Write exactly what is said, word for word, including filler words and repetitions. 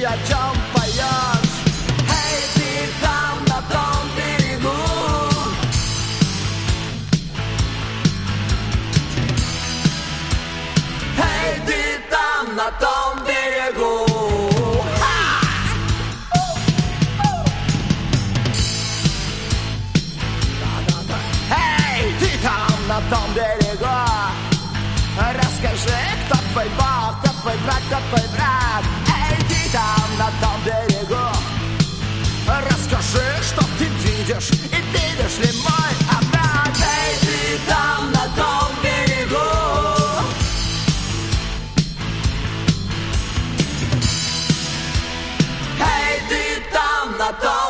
о чем поешь. Эй, ты там на том берегу. Эй, ты там на том берегу. Эй, ты там на том берегу. Расскажи, кто твой бог, кто твой брат, кто твой брат. Эй, ты там на том берегу. Расскажи, что ты видишь, и видишь ли мой обрат. Эй, ты там на том берегу. Эй, ты там на том